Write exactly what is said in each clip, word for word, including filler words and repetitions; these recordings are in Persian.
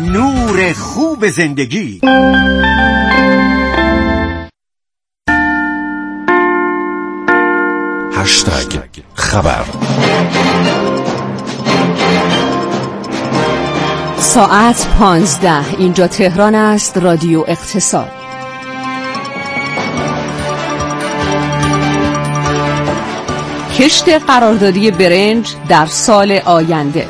نور خوب زندگی. هشتگ خبر. ساعت پانزده. اینجا تهران است. رادیو اقتصاد. کشت قراردادی برنج در سال آینده.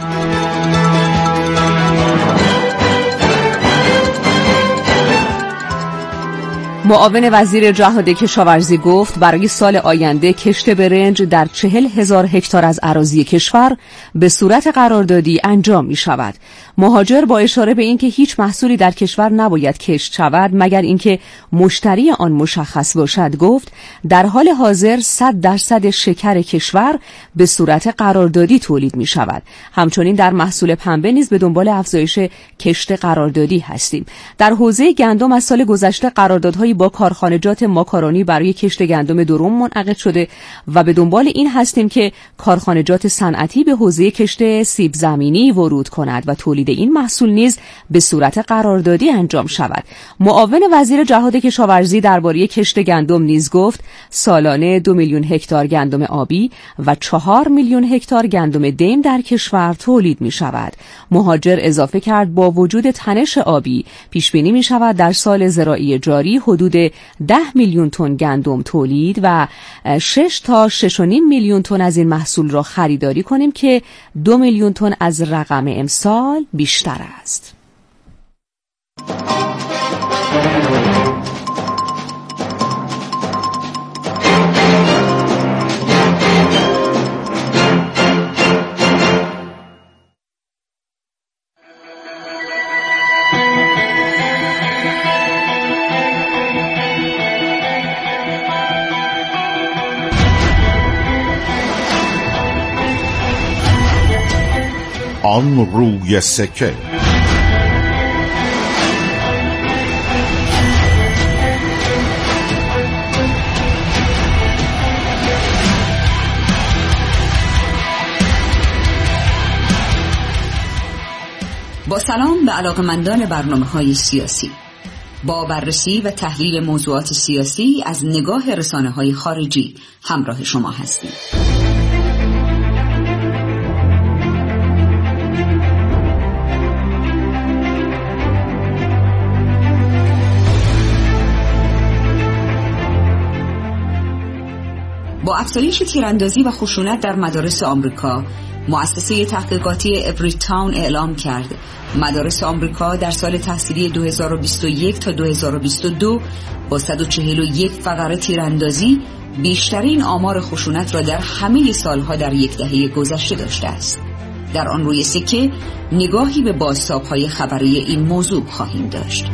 معاون وزیر جهاد کشاورزی گفت برای سال آینده کشت برنج در چهل هزار هکتار از اراضی کشور به صورت قراردادی انجام می شود. مهاجر با اشاره به اینکه هیچ محصولی در کشور نباید کشت شود مگر اینکه مشتری آن مشخص باشد گفت در حال حاضر صد درصد شکر کشور به صورت قراردادی تولید می شود. همچنین در محصول پنبه نیز به دنبال افزایش کشت قراردادی هستیم. در حوزه گندم از سال گذشته قراردادهای با کارخانجات ماکارونی برای کشت گندم درم منعقد شده و به دنبال این هستیم که کارخانجات صنعتی به حوزه کشت سیب زمینی ورود کند و تولید این محصول نیز به صورت قراردادی انجام شود. معاون وزیر جهاد کشاورزی درباره کشت گندم نیز گفت سالانه دو میلیون هکتار گندم آبی و چهار میلیون هکتار گندم دیم در کشور تولید می شود. مهاجر اضافه کرد با وجود تنش آبی پیش بینی می شود در سال زراعی جاری حدود ده میلیون تن گندم تولید و شش تا شش و نیم میلیون تن از این محصول را خریداری کنیم که دو میلیون تن از رقم امسال بیشتر است. آن روی سکه. با سلام به علاقه‌مندان برنامه‌های سیاسی. با بررسی و تحلیل موضوعات سیاسی از نگاه رسانه‌های خارجی همراه شما هستیم. با افزایش تیراندازی و خشونت در مدارس آمریکا، مؤسسه تحقیقاتی ابری تاون اعلام کرد مدارس آمریکا در سال تحصیلی دو هزار و بیست و یک تا دو هزار و بیست و دو با صد و چهل و یک فقره تیراندازی بیشترین آمار خشونت را در همه سالها در یک دهه گذشته داشته است. در آن روی سکه نگاهی به بازتاب‌های خبری این موضوع خواهیم داشت.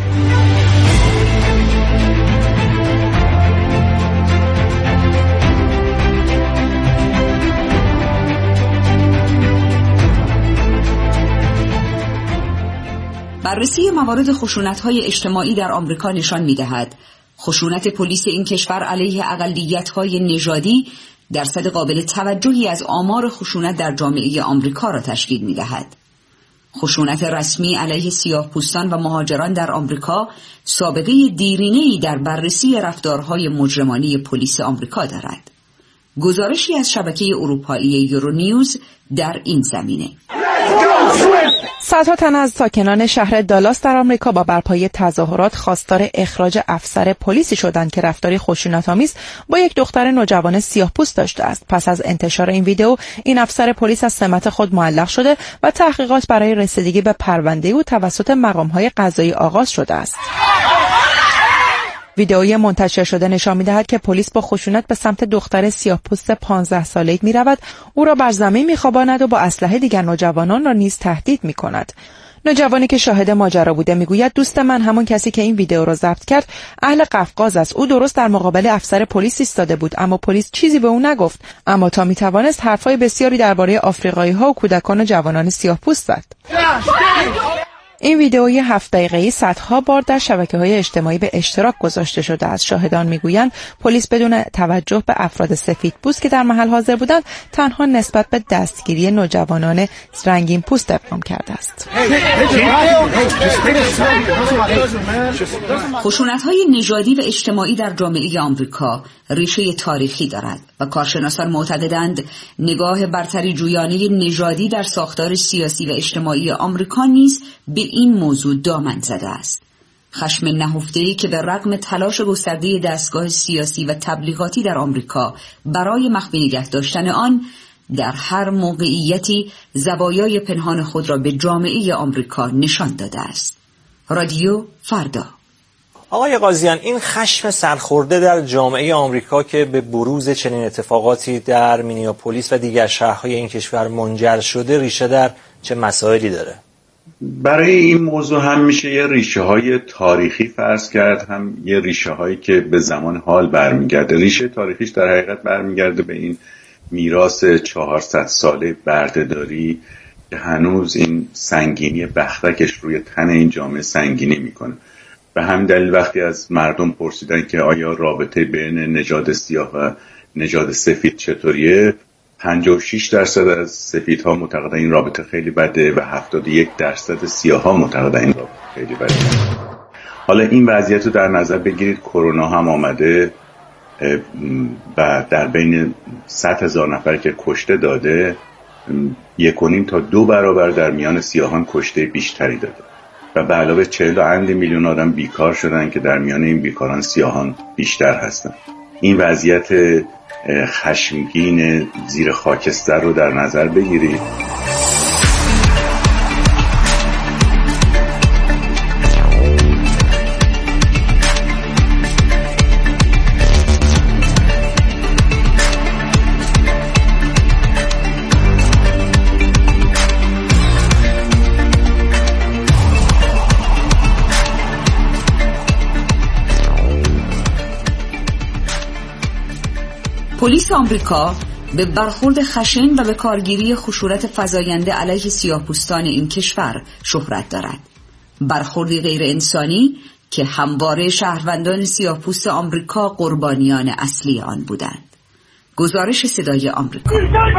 بررسی موارد خشونت‌های اجتماعی در آمریکا نشان می‌دهد خشونت پلیس این کشور علیه اقلیت‌های نژادی درصد قابل توجهی از آمار خشونت در جامعه آمریکا را تشکیل می‌دهد. خشونت رسمی علیه سیاه‌پوستان و مهاجران در آمریکا سابقه دیرینه‌ای در بررسی رفتارهای مجرمانه پلیس آمریکا دارد. گزارشی از شبکه اروپایی یورونیوز در این زمینه. صدها تن از ساکنان شهر دالاس در آمریکا با برپایی تظاهرات خواستار اخراج افسر پلیسی شدند که رفتاری خشونت‌آمیز با یک دختر نوجوان سیاه‌پوست داشته است. پس از انتشار این ویدیو، این افسر پلیس از سمت خود معلق شده و تحقیقات برای رسیدگی به پرونده او توسط مقام‌های قضایی آغاز شده است. ویدئوی منتشر شده نشان می‌دهد که پلیس با خشونت به سمت دختر سیاه‌پوست پانزده ساله‌ای می‌رود، او را بر زمین می‌خواباند و با اسلحه دیگر نوجوانان را نیز تهدید می‌کند. نوجوانی که شاهد ماجرا بوده میگوید دوست من، همون کسی که این ویدیو را ضبط کرد، اهل قفقاز است. او درست در مقابل افسر پلیس ایستاده بود، اما پلیس چیزی به او نگفت، اما تا می‌توانست حرفای بسیاری درباره آفریقایی‌ها و کودکان و جوانان سیاه‌پوست زد. این ویدئوی هفت دقیقه‌ای صدها بار در شبکه‌های اجتماعی به اشتراک گذاشته شده است. شاهدان میگویند پلیس بدون توجه به افراد سفیدپوست که در محل حاضر بودند، تنها نسبت به دستگیری نوجوانان رنگین پوست اقدام کرده است. خشونت‌های نژادی و اجتماعی در جامعه آمریکا ریشه تاریخی دارد و کارشناسان معتقدند نگاه برتری جویانه نژادی در ساختار سیاسی و اجتماعی آمریکا نیز به این موضوع دامن زده است. خشم نهفته‌ای که به رغم تلاش گسترده دستگاه سیاسی و تبلیغاتی در آمریکا برای مخفی نگه داشتن آن، در هر موقعیتی زوایای پنهان خود را به جامعه آمریکا نشان داده است. رادیو فردا. آقای قاضیان، این خشم سرخورده در جامعه آمریکا که به بروز چنین اتفاقاتی در مینیاپولیس و دیگر شهرهای این کشور منجر شده ریشه در چه مسائلی داره؟ برای این موضوع هم میشه یه ریشه های تاریخی فرض کرد، هم یه ریشه هایی که به زمان حال برمیگرده. ریشه تاریخیش در حقیقت برمیگرده به این میراث چهارصد ساله بردهداری که هنوز این سنگینی بختکش روی تن این جامعه سنگینی میکنه. به همین دلیل وقتی از مردم پرسیدن که آیا رابطه بین نژاد سیاه و نژاد سفید چطوریه، پنجاه و شش درصد از سفیدها معتقدن این رابطه خیلی بده و هفتاد و یک درصد سیاه‌ها معتقدن این رابطه خیلی بده. حالا این وضعیت رو در نظر بگیرید، کرونا هم آمده و در بین صد هزار نفر که کشته داده، یک و نیم تا دو برابر در میان سیاهان کشته بیشتری داده و به علاوه چهل و اند میلیون آدم بیکار شدن که در میان این بیکاران سیاهان بیشتر هستن. این وضعیت خشمگین زیر خاکستر رو در نظر بگیرید. پلیس آمریکا به برخورد خشن و به کارگیری خشونت فزاینده علیه سیاه‌پوستان این کشور شهرت دارد. برخوردی غیر انسانی که همواره شهروندان سیاه‌پوست آمریکا قربانیان اصلی آن بودند. گزارش صدای آمریکا.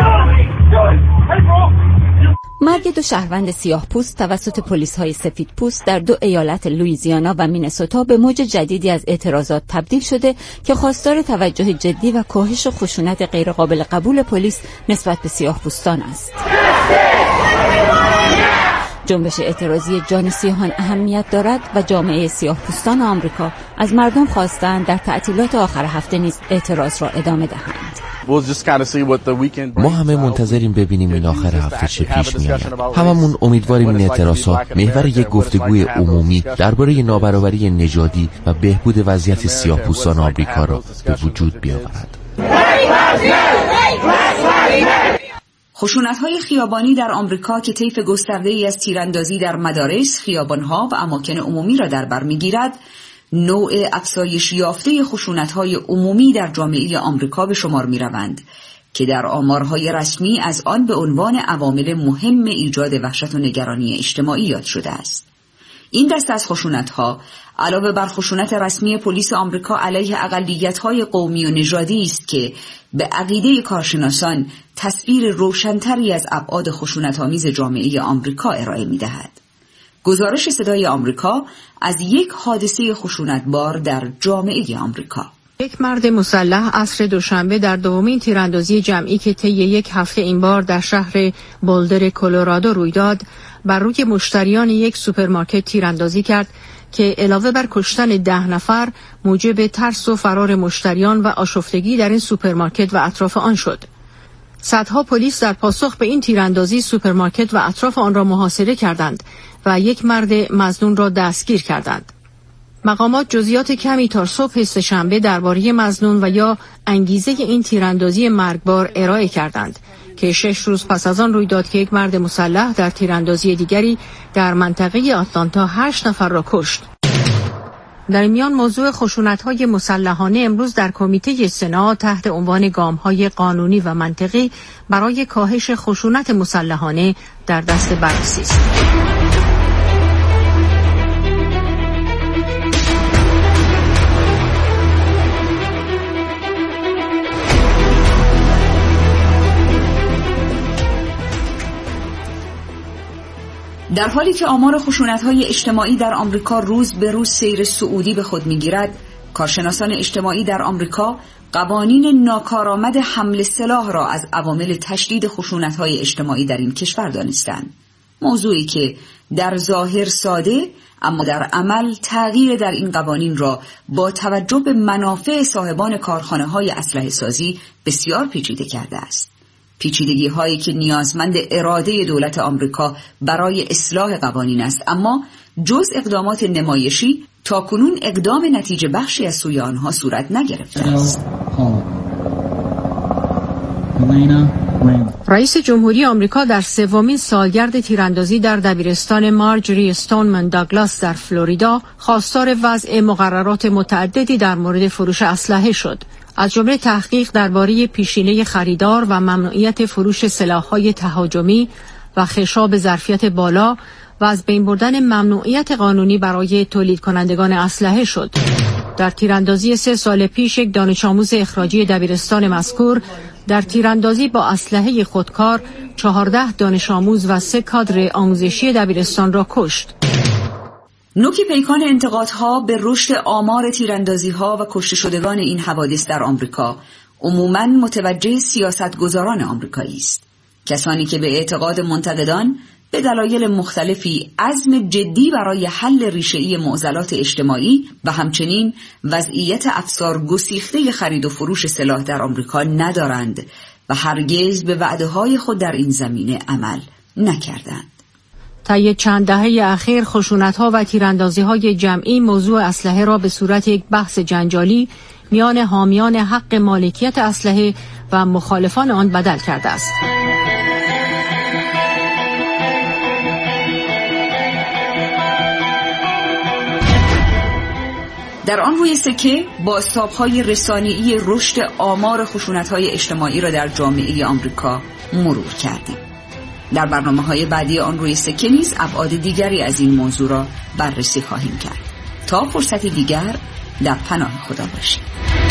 مرگ دو شهروند سیاه‌پوست توسط پلیس‌های سفیدپوست در دو ایالت لوئیزیانا و مینسوتا به موج جدیدی از اعتراضات تبدیل شده که خواستار توجه جدی و کاهش خشونت غیرقابل قبول پلیس نسبت به سیاه‌پوستان است. جنبش اعتراضی جان سیاهان اهمیت دارد و جامعه سیاه‌پوستان آمریکا از مردم خواستند در تعطیلات آخر هفته نیز اعتراض را ادامه دهند. ما همه منتظریم ببینیم این آخر هفته چه پیش می‌آید. هممون امیدواریم این اعتراضات محور یک گفتگوی عمومی درباره نابرابری نژادی و بهبود وضعیت سیاه‌پوستان آمریکا را به وجود بیاورد. خشونت‌های خیابانی در آمریکا که طیف گسترده‌ای از تیراندازی در مدارس، خیابان‌ها و اماکن عمومی را در بر می‌گیرد، نوع افزایش یافته خشونت‌های عمومی در جامعه آمریکا به شمار می‌روند که در آمارهای رسمی از آن به عنوان عوامل مهم ایجاد وحشت و نگرانی اجتماعی یاد شده است. این دسته از خشونت‌ها علاوه بر خشونت رسمی پلیس آمریکا علیه اقلیت‌های قومی و نژادی است که به عقیده کارشناسان تصویر روشن‌تری از ابعاد خشونت‌آمیز جامعه آمریکا ارائه می‌دهد. گزارش صدای آمریکا از یک حادثه خشونتبار در جامعه آمریکا. یک مرد مسلح عصر دوشنبه در دومین تیراندازی جمعی که طی یک هفته این بار در شهر بولدر کلرادو روی داد، بر روی مشتریان یک سوپرمارکت تیراندازی کرد که علاوه بر کشتن ده نفر موجب ترس و فرار مشتریان و آشفتگی در این سوپرمارکت و اطراف آن شد. صدها پلیس در پاسخ به این تیراندازی سوپرمارکت و اطراف آن را محاصره کردند و یک مرد مظنون را دستگیر کردند. مقامات جزئیات کمی تا صبح سه‌شنبه درباره مظنون و یا انگیزه این تیراندازی مرگبار ارائه کردند که شش روز پس از آن روی داد که یک مرد مسلح در تیراندازی دیگری در منطقه آتلانتا هشت نفر را کشت. در میان موضوع خشونت‌های مسلحانه امروز در کمیته سنا تحت عنوان گام‌های قانونی و منطقی برای کاهش خشونت مسلحانه در دست بررسی است. در حالی که آمار خشونت‌های اجتماعی در آمریکا روز به روز سیر صعودی به خود می‌گیرد، کارشناسان اجتماعی در آمریکا قوانین ناکارآمد حمل سلاح را از عوامل تشدید خشونت‌های اجتماعی در این کشور دانستند. موضوعی که در ظاهر ساده اما در عمل تغییر در این قوانین را با توجه به منافع صاحبان کارخانه‌های اسلحه سازی بسیار پیچیده کرده است. پیچیدگی هایی که نیازمند اراده دولت آمریکا برای اصلاح قوانین است، اما جز اقدامات نمایشی تاکنون اقدام نتیجه بخشی از سوی آنها صورت نگرفته است. رئیس جمهوری آمریکا در سومین سالگرد تیراندازی در دبیرستان مارجری استونمن داگلاس در فلوریدا خواستار وضع مقررات متعددی در مورد فروش اسلحه شد، از جمله تحقیق درباره پیشینه خریدار و ممنوعیت فروش سلاح‌های تهاجمی و خشاب ظرفیت بالا و از بین بردن ممنوعیت قانونی برای تولید کنندگان اسلحه شد. در تیراندازی سه سال پیش یک دانش آموز اخراجی دبیرستان مذکور در تیراندازی با اسلحه خودکار چهارده دانش آموز و سه کادر آموزشی دبیرستان را کشت. نوک پیکان انتقادها به رشد آمار تیراندازی‌ها و کشته شدگان این حوادث در آمریکا عموماً متوجه سیاستگزاران آمریکایی است. کسانی که به اعتقاد منتقدان به دلایل مختلفی عزم جدی برای حل ریشه‌ای معضلات اجتماعی و همچنین وضعیت افسار گسیخته خرید و فروش سلاح در آمریکا ندارند و هرگز به وعده‌های خود در این زمینه عمل نکردند. طی چند دهه اخیر خشونت‌ها و تیراندازی‌های جمعی موضوع اسلحه را به صورت یک بحث جنجالی میان حامیان حق مالکیت اسلحه و مخالفان آن بدل کرده است. در آن روی سکه بازتاب‌های رسانه‌ای رشد آمار خشونت‌های اجتماعی را در جامعه آمریکا مرور کردیم. در برنامه‌های بعدی آن روی سکه نیز ابعاد دیگری از این موضوع را بررسی خواهیم کرد. تا فرصت دیگر در پناه خدا باشید.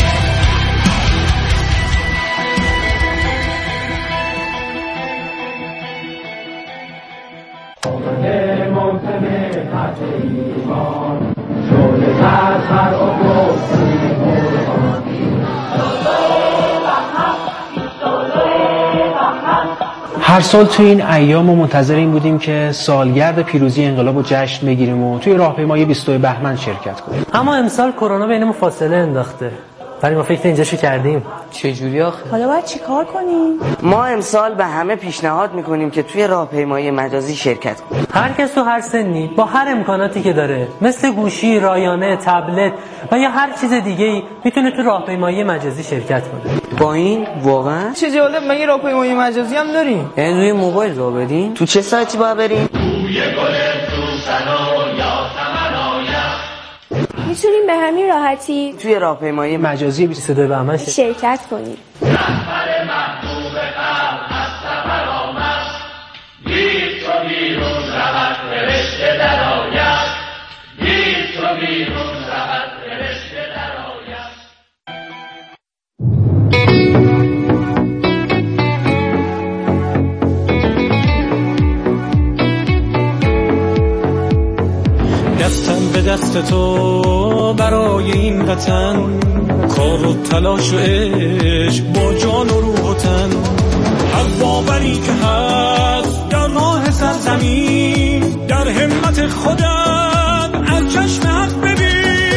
هر سال توی این ایام ما منتظر این بودیم که سالگرد پیروزی انقلاب رو جشن بگیریم و توی راهپیمایی بیست و دو بهمن شرکت کنیم. اما امسال کرونا بینمون فاصله انداخته. ولی ما فکر اینجاشو کردیم. چه جوری آخه؟ حالا باید چیکار کنیم؟ ما امسال به همه پیشنهاد میکنیم که توی راهپیمایی مجازی شرکت کنیم. هر کس تو هر سنی با هر امکاناتی که داره، مثل گوشی، رایانه، تبلت و یا هر چیز دیگه‌ای میتونه تو راهپیمایی مجازی شرکت کنه. با این واقعا چه جالب، مگه راهپیمایی مجازی هم داریم؟ یعنی روی موبایل راه بدین؟ تو چه سایتی باید بریم؟ توی گل سوسن و یاسمن میتونیم به همین راحتی توی راهپیمایی مجازی بیست و دو بهمن شرکت کنیم. رهبر محبوب قلب از سفر آمد، دید چو بیرون رود فرشته درآید، دید چو بیرون رود فرشته درآید. دستم به دست تو برای این وطن، کار و تلاش و عشق با جان و روح و تن، هر باوری که هست در راه سرزمین، در همت خودت از چشم حق ببین.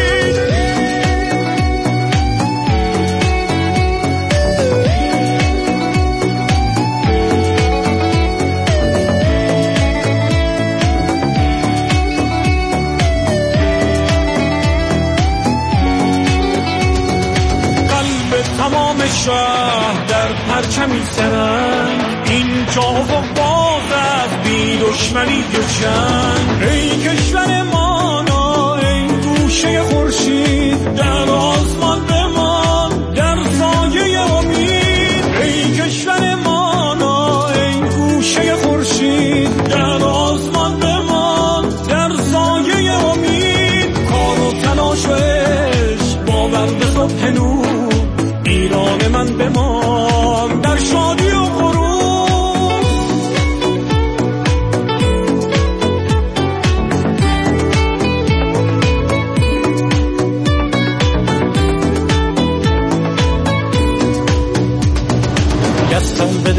تمام شهر در پرچمی سرند، این جا و باز از بی دشمنی و جنگ. ای کشور مانا ای گوشه خورشید، در آسمان بمان در سایه امید. ای کشور مانا ای گوشه خورشید، در آسمان بمان در سایه امید. کار و تلاش و عشق باور به صبح نور، ایران من بمان در شادی و غرور.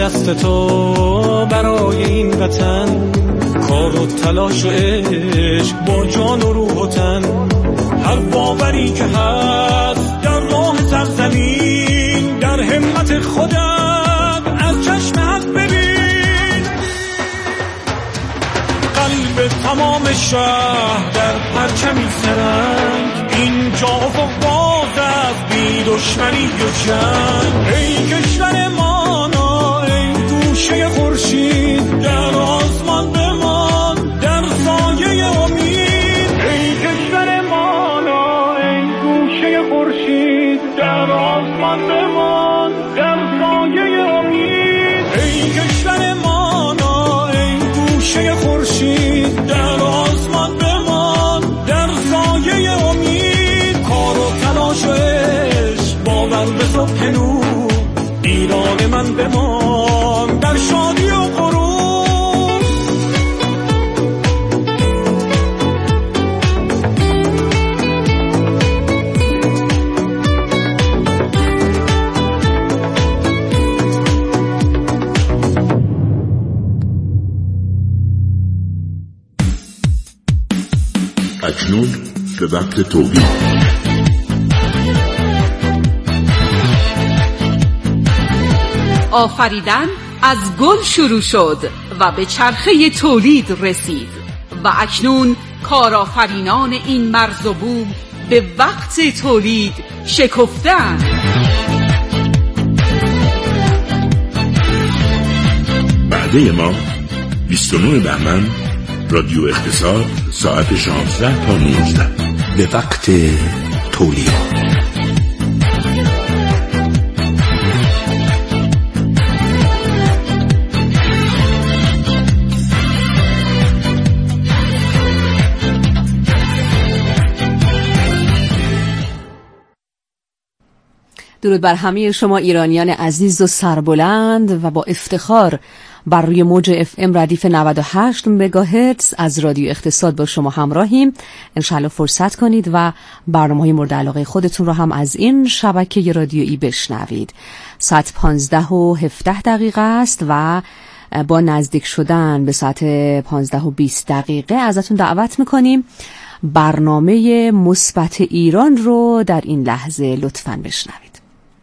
دست تو برای این وطن، کار و تلاش و عشق با جان و روح و تن. هر باوری که هست در راه سرزمین، در همت خودت از چشم حق ببین. قلب تمام شهر در پرچمی سرنگ، اینجا افق باز از بی دشمنی و جنگ. ای کشور مانا ای گوشه خورشید، در آسمان بمان در سایه امید. ای کشور مانا ای گوشه خورشید، در آسمان بمان در سایه امید. ای کشور مانا ای گوشه خورشید، در آسمان بمان در سایه امید. کار و تلاش و عشق باور به صبح نور، ایران من بمان در شادی و غرور. اکنون به وقت تولید. آفریدن از گل شروع شد و به چرخه تولید رسید و اکنون کارآفرینان این مرز و بوم به وقت تولید شکفتند. بعده ما بیست و نه بهمن، رادیو اقتصاد، ساعت شانزده تا نوزده، به وقت تولید. درود بر همه شما ایرانیان عزیز و سربلند و با افتخار بر روی موج اف ام ردیف نود و هشت مگاهرتز از رادیو اقتصاد با شما همراهیم. انشالله فرصت کنید و برنامه‌های مورد علاقه خودتون رو هم از این شبکه رادیویی بشنوید. ساعت پانزده و هفده دقیقه است و با نزدیک شدن به ساعت پانزده و بیست دقیقه ازتون دعوت میکنیم برنامه مثبت ایران رو در این لحظه لطفاً بشنوید.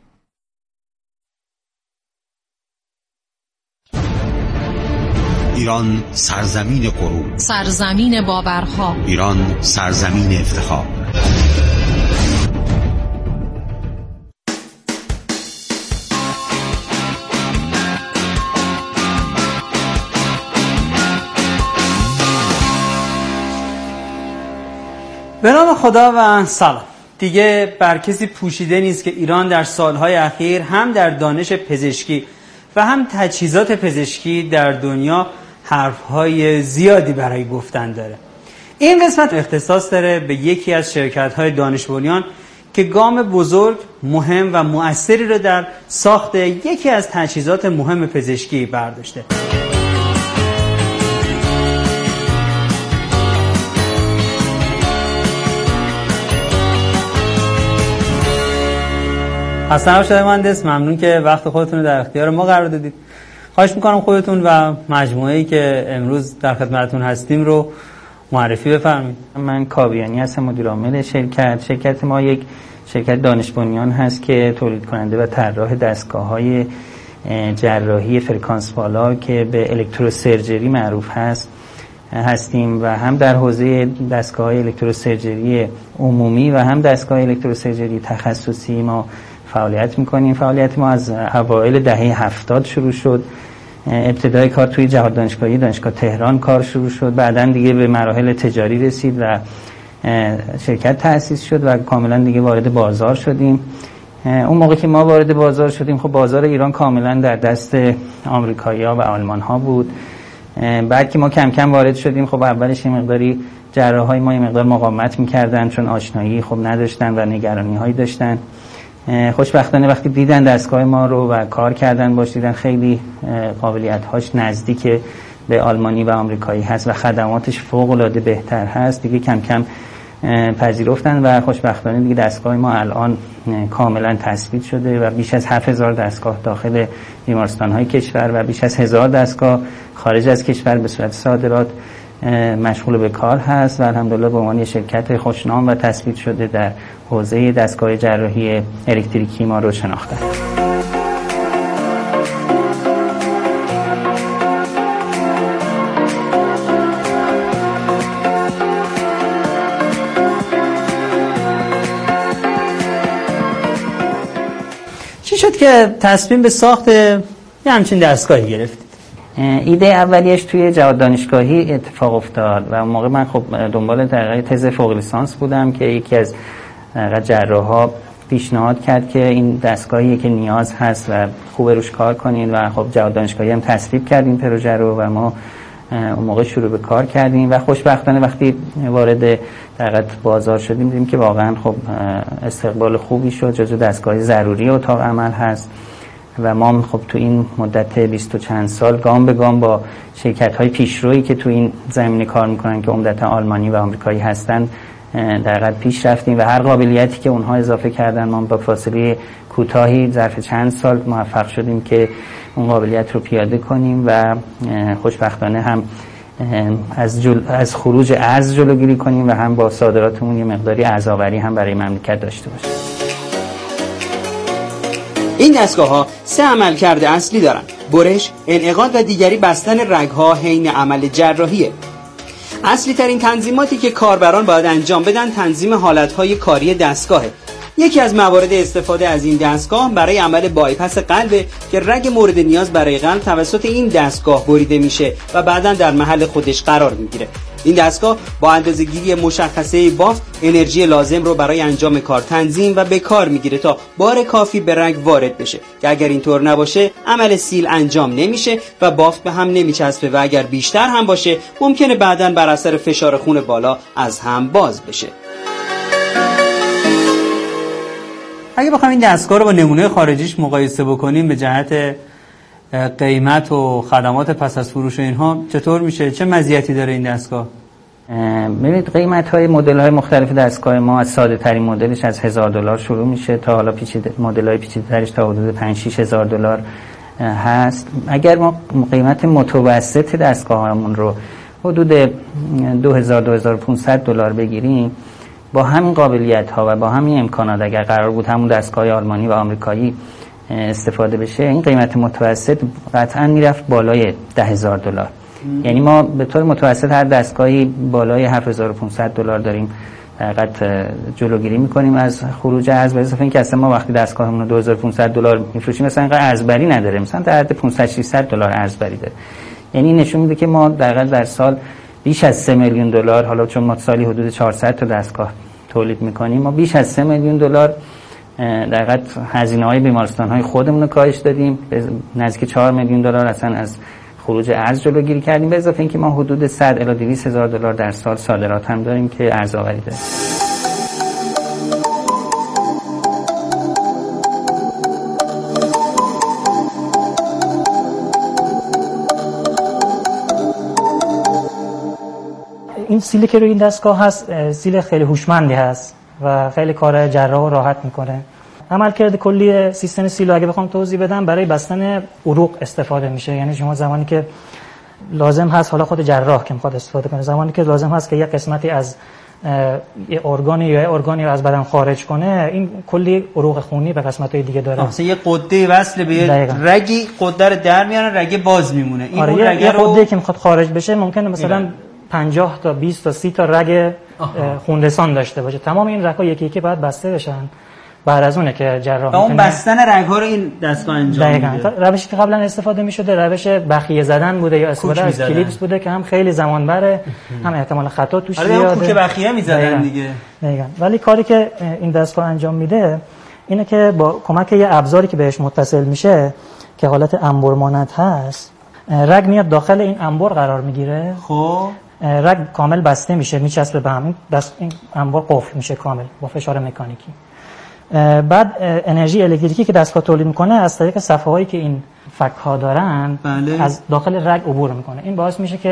ایران سرزمین غرور، سرزمین باورها، ایران سرزمین افتخار. به نام خدا و سلام. دیگه بر کسی پوشیده نیست که ایران در سالهای اخیر هم در دانش پزشکی و هم تجهیزات پزشکی در دنیا حرفهای زیادی برای گفتن داره. این قسمت اختصاص داره به یکی از شرکت‌های دانش بنیان که گام بزرگ، مهم و مؤثری رو در ساخت یکی از تجهیزات مهم پزشکی برداشته. حسن ارشد مهندس، ممنون که وقت خودتون رو در اختیار ما قرار دادید. خواهش میکنم خودتون و مجموعه‌ای که امروز در خدمتتون هستیم رو معرفی بفرمایید. من کاویانی هستم، مدیر عامل شرکت. شرکت ما یک شرکت دانش بنیان هست که تولید کننده و طراح دستگاه‌های جراحی فرکانس بالا که به الکتروسرجری معروف هست هستیم و هم در حوزه دستگاه‌های الکتروسرجری عمومی و هم دستگاه الکتروسرجری تخصصی ما فعالیت میکنیم. فعالیت ما از اوایل دهه هفتاد شروع شد. ابتدای کار توی جهاد دانشگاهی دانشگاه تهران کار شروع شد، بعداً دیگه به مراحل تجاری رسید و شرکت تأسیس شد و کاملا دیگه وارد بازار شدیم. اون موقع که ما وارد بازار شدیم خب بازار ایران کاملا در دست آمریکایی‌ها و آلمان‌ها بود. بعد که ما کم کم وارد شدیم خب اولش یه مقداری جراحای ما یه مقدار مقاومت می‌کردن چون آشنایی خب نداشتن و نگرانی‌هایی داشتن. خوشبختانه وقتی دیدن دستگاه ما رو و کار کردن باش، دیدن خیلی قابلیت‌هاش نزدیک به آلمانی و آمریکایی هست و خدماتش فوق‌العاده بهتر هست، دیگه کم کم پذیرفتن و خوشبختانه دیگه دستگاه ما الان کاملا تثبیت شده و بیش از هفت هزار دستگاه داخل بیمارستان‌های کشور و بیش از هزار دستگاه خارج از کشور به صورت صادرات مشغول به کار هست و الحمدلله به عنوان شرکت خوشنام و تثبیت شده در حوزه دستگاه جراحی الکتریکی ما رو شناختن. چی شد که تصمیم به ساخت یه همچین دستگاهی گرفتید؟ ایده اولیش توی جواد دانشگاهی اتفاق افتاد و اون موقع من خب دنبال تحقیق تز فوق لیسانس بودم که یکی از جراحا پیشنهاد کرد که این دستگاهی که نیاز هست و خوب روش کار کنین و خب جواد دانشگاهی هم تصویب کرد این پروژه رو و ما اون موقع شروع به کار کردیم و خوشبختانه وقتی وارد در بازار شدیم دیدیم که واقعا خب استقبال خوبی شد، جزو دستگاه ضروری اتاق عمل هست و ما خب تو این مدت بیست و چند سال گام به گام با شرکت‌های پیشرویی که تو این زمینه کار میکنن که عمدتاً آلمانی و آمریکایی هستن در حد پیش رفتیم و هر قابلیتی که اونها اضافه کردن ما با فاصله کوتاهی ظرف چند سال موفق شدیم که اون قابلیت رو پیاده کنیم و خوشبختانه هم از جل... از خروج ارز جلوگیری کنیم و هم با صادراتمون یه مقداری ارزآوری هم برای مملکت داشته باشیم. این دستگاه‌ها سه عملکرد اصلی دارن: برش، انعقاد و دیگری بستن رگ‌ها حین عمل جراحیه. اصلی ترین تنظیماتی که کاربران باید انجام بدن تنظیم حالتهای کاری دستگاهه. یکی از موارد استفاده از این دستگاه برای عمل بایپاس قلبه که رگ مورد نیاز برای قلب توسط این دستگاه بریده میشه و بعداً در محل خودش قرار میگیره. این دستگاه با اندازه‌گیری مشخصه بافت انرژی لازم رو برای انجام کار تنظیم و به کار میگیره تا بار کافی به رگ وارد بشه که اگر اینطور نباشه عمل سیل انجام نمیشه و بافت به هم نمیچسبه و اگر بیشتر هم باشه ممکنه بعداً بر اثر فشار خون بالا از هم باز بشه. اگه بخوام این دستگاه رو با نمونه خارجیش مقایسه بکنیم به جهت قیمت و خدمات پس از فروش و اینها چطور میشه؟ چه مزیتی داره این دستگاه؟ ببینید قیمت های مدل های مختلف دستگاه ما از ساده ترین مدلش از هزار دلار شروع میشه تا حالا پیچیده مدل های پیچیده ترش تا حدود پنج شش هزار دلار هست. اگر ما قیمت متوسط دستگاهمون رو حدود دو هزار دو هزار و پانصد دلار بگیریم با همین قابلیت ها و با همین امکانات اگر قرار بود همون دستگاه آلمانی و آمریکایی استفاده بشه این قیمت متوسط قطعا میرفت بالای ده هزار دلار. یعنی ما به طور متوسط هر دستگاهی بالای هفت هزار و پانصد دلار داریم حقیقت جلوگیری میکنیم از خروج ارز. به اضافه اینکه اصلا ما وقتی دستگاهمون رو دو هزار و پانصد دلار میفروشیم مثلا اینقدر ارزبری نداره، مثلا در حد پانصد ششصد دلار ارزبری داره. یعنی نشون میده که ما در در سال بیش از سه میلیون دلار، حالا چون ما سالی حدود چهارصد تا دستگاه تولید میکنیم، ما بیش از سه میلیون دلار در حقیقت هزینه‌های بیمارستان‌های خودمون رو کاهش دادیم. نزدیک چهار میلیون دلار اصلا از خروج ارز جلوگیری کردیم. به اضافه اینکه ما حدود صد الی دویست هزار دلار در سال صادرات هم داریم که ارزآوری داره. این سیلی که روی این دستگاه هست سیل خیلی هوشمندی هست و خیلی کار جراح رو راحت میکنه. عملکرد کلی سیستم سیل اگه بخوام توضیح بدم برای بستن عروق استفاده میشه. یعنی شما زمانی که لازم هست، حالا خود جراح که میخواد استفاده کنه، زمانی که لازم هست که یک قسمتی از یه ارگانی یا یه ارگانی رو از بدن خارج کنه، این کلی عروق خونی به قسمت‌های دیگه داره. مثلا یه قده وصل به یه رگی قده رو در میارن، رگ باز میمونه. این آره اون رگ یه رو قده که میخواد خارج بشه ممکنه مثلا پنجاه تا بیست تا سی تا رگ خونرسان داشته باشه. تمام این رگ‌ها یکی یکی باید بسته بشن. بعد از اونه که جراح اون بستن رگ‌ها رو این دستگاه انجام میده. روشی که قبلا استفاده می‌شده روش بخیه زدن بوده یا استفاده از کلیپس بوده که هم خیلی زمان بره، هم احتمال خطا توش زیاده. آره کوک بخیه می‌زدن دیگه. دقیقاً. ولی کاری که این دستگاه انجام میده اینه که با کمک یه ابزاری که بهش متصل میشه که حالت انبر مانند هست، رگ میاد داخل این انبر قرار میگیره. خب رگ کامل بسته میشه، میچسبه به هم، دست این انبار قفل میشه کامل با فشار مکانیکی. بعد انرژی الکتریکی که دستگاه تولید میکنه از طریق صفحه‌هایی که این فک ها دارن بله. از داخل رگ عبور میکنه. این باعث میشه که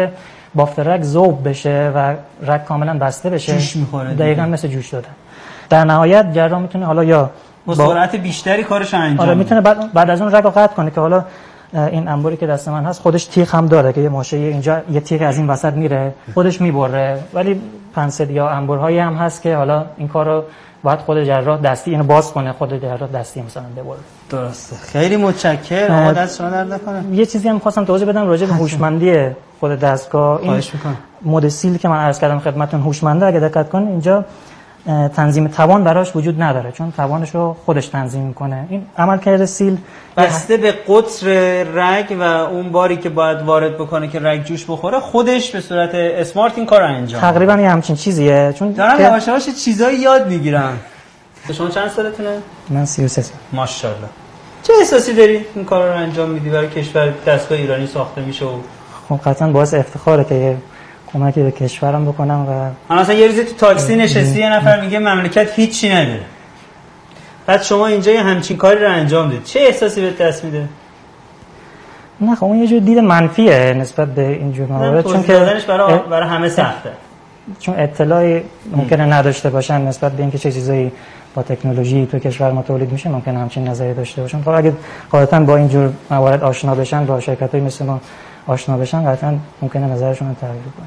بافت رگ ذوب بشه و رگ کاملا بسته بشه، جوش میخوره دقیقاً مثل جوش دادن. در نهایت جراح میتونه حالا یا با سرعت بیشتری کارش انجام آره میتونه بعد, بعد از اون رگ رو قطع کنه که حالا این انباری که دست من هست خودش تیغ هم داره که یه ماشه اینجا یه تیغ از این وسط میره خودش میبره، ولی پنسل یا انبارهایی هم هست که حالا این کارو باید خود جراح دستی اینو باز کنه، خود جراح دستی مثلا ببره. درسته. خیلی متشکرم. آقا دست شما درد نکنه. یه چیزی هم خواستم توضیح بدم راجع به هوشمندی خود دستگاه. این مد سیل که من عرض کردم خدمتتون هوشمنده، اگه دقت کنین اینجا تنظیم توان براش وجود نداره چون توانش رو خودش تنظیم میکنه. این عملکرد سیل بسته به قطر رگ و اون باری که باید وارد بکنه که رگ جوش بخوره خودش به صورت اسمارت این کار رو انجام تقریبا یه همچین چیزیه. چون دارم یواش یواش چیزایی یاد میگیرم. شما چند سالتونه؟ من سی و سه سال. ماشاءالله. چه احساسی داری این کار رو انجام میدی برای کشور؟ دستگاه ایرانی ساخته میشه و خب قطعا باعث افتخاره که کمکی به کشورم بکنم. و من مثلا یه روزی تو تاکسی نشستی یه نفر میگه مملکت هیچی نداره، بعد شما اینجا یه همچین کاری رو انجام دید، چه احساسی بهت دست میده؟ نه خب اون یه جور دید منفیه نسبت به این جور موارد، چون که برای برای همه سخته، چون اطلاعی ممکنه نداشته باشن نسبت به اینکه چه چیزایی با تکنولوژی تو کشور ما تولید میشه، ممکنه همچین نظری داشته باشن. خب اگه قاعدتاً با این جور موارد آشنا بشن، با شرکت‌های مثل ما آشنا بشن، قطعاً ممکنه نظرشون رو تغییر کنه.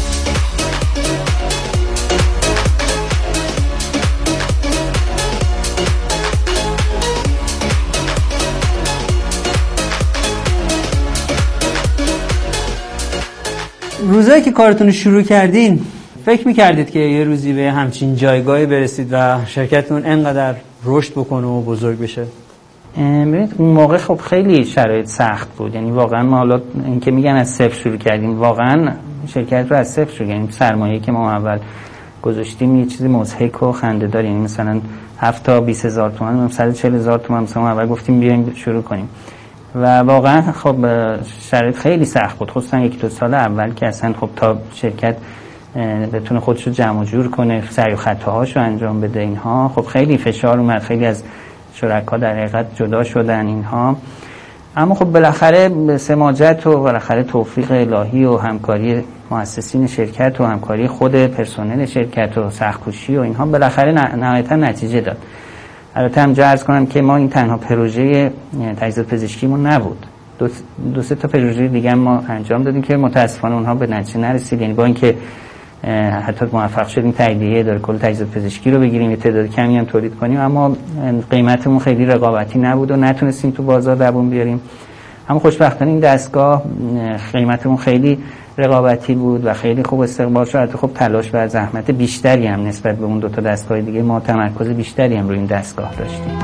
روزایی که کارتون رو شروع کردین فکر می‌کردید که یه روزی به همچین جایگاهی برسید و شرکتتون انقدر رشد بکنه و بزرگ بشه؟ ببینید اون موقع خب خیلی شرایط سخت بود، یعنی واقعا ما حالا اینکه میگن از صفر شروع کردیم، واقعا شرکت رو از صفر شروع کردیم. سرمایه‌ای که ما اول گذاشتیم یه چیزی مضحک و خنده‌دار، یعنی مثلا هفت تا بیست هزار تومان، صد و چهل هزار تومان مثلا اول گفتیم بیایم شروع کنیم و واقعا خب شرایط خیلی سخت بود، خصوصا یک دو سال اول که اصلا خب تا شرکت بتونه خودش رو جمع و جور کنه، سعی و خطاهاشو انجام بده، اینها خب خیلی فشار اومد، خیلی از شرکا در حقیقت جدا شدن اینها. اما خب بالاخره سماجت و بالاخره توفیق الهی و همکاری مؤسسین شرکت و همکاری خود پرسنل شرکت و سخت‌کوشی و اینها بالاخره نهایتا نتیجه داد. البته هم جا عرض کنم که ما این تنها پروژه تجهیزات پزشکیمون نبود، دو, دو سه تا پروژه دیگه ما انجام دادیم که متاسفانه اونها به نتیجه نرسید، یعنی با اینکه حتی موفق شدیم تاییدیه اداره کل تجهیزات پزشکی رو بگیریم، یه تعداد کمی هم تولید کنیم، اما قیمتمون خیلی رقابتی نبود و نتونستیم تو بازار دووم بیاریم. اما خوشبختانه این دستگاه قیمتمون خیلی رقابتی بود و خیلی خوب استقبال شد. خب تلاش و زحمت بیشتری هم نسبت به اون دو تا دستگاه دیگه، ما تمرکز بیشتری هم روی این دستگاه داشتیم.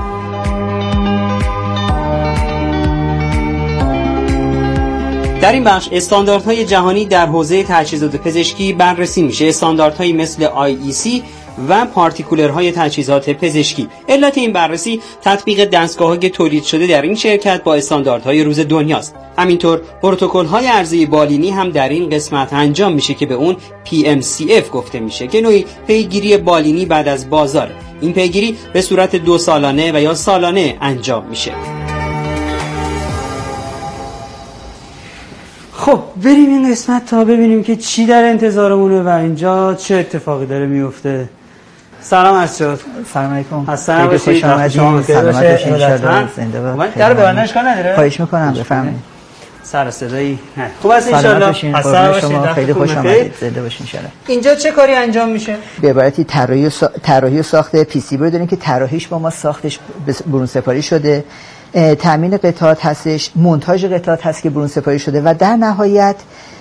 در این بخش استانداردهای جهانی در حوزه تجهیزات پزشکی بررسی میشه، استانداردهایی مثل آی ای سی و پارتیکولرهای تجهیزات پزشکی. علت این بررسی تطبیق دستگاه‌های تولید شده در این شرکت با استانداردهای روز دنیاست. همینطور پروتکل‌های عرضه بالینی هم در این قسمت انجام میشه که به اون پی ام سی اف گفته میشه که نوعی پیگیری بالینی بعد از بازار. این پیگیری به صورت دو سالانه و یا سالانه انجام میشه. خب بریم این قسمت تا ببینیم که چی در انتظارمونه و اینجا چه اتفاقی داره میفته. سلام عرض شد. سلام علیکم. حسن خیلی خوش آمدید. سلامت باشید ان شاءالله. زنده باشید. در ببندنش کار نداره؟ خواهش میکنم بفرمایید. سر صدایی. خوب است ان شاءالله. حسن شما خیلی خوش آمدید. زنده باشید ان شاءالله. اینجا چه کاری انجام میشه؟ به عبارتی طراحی طراحی و ساخت پی سی بی رو داریم که طراحیش با ما ساختش برون سپاری شده. تامین قطعات هستش، مونتاژ قطعات هست که برون سپاری شده و در نهایت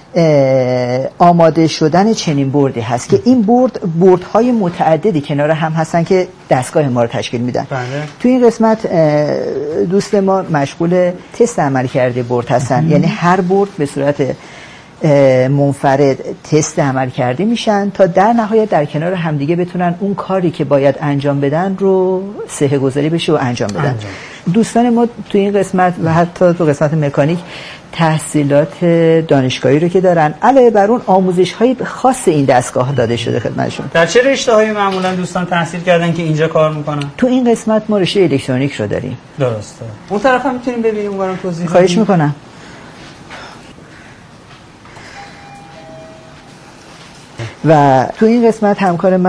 آماده شدن چنین بردی هست که این برد بردهای متعددی کنار هم هستن که دستگاه ما رو تشکیل میدن. بله. تو این قسمت دوست ما مشغول تست عمل کرده برد هستن، یعنی هر برد به صورت منفرد تست عمل کرده میشن تا در نهایت در کنار همدیگه بتونن اون کاری که باید انجام بدن رو صحه گذاری بشه و انجام بدن. انجام. دوستان ما تو این قسمت و حتی تو قسمت مکانیک تحصیلات دانشگاهی رو که دارن، علاوه بر اون آموزش های خاص این دستگاه داده شده خدمتشون. در چه رشته‌هایی معمولا دوستان تحصیل کردن که اینجا کار میکنن؟ تو این قسمت ما رشته الکترونیک رو داریم. درسته. اون طرف هم میتونیم ببینیم، اونم توضیح بدیم. خواهش میکنم. و تو این قسمت همکار من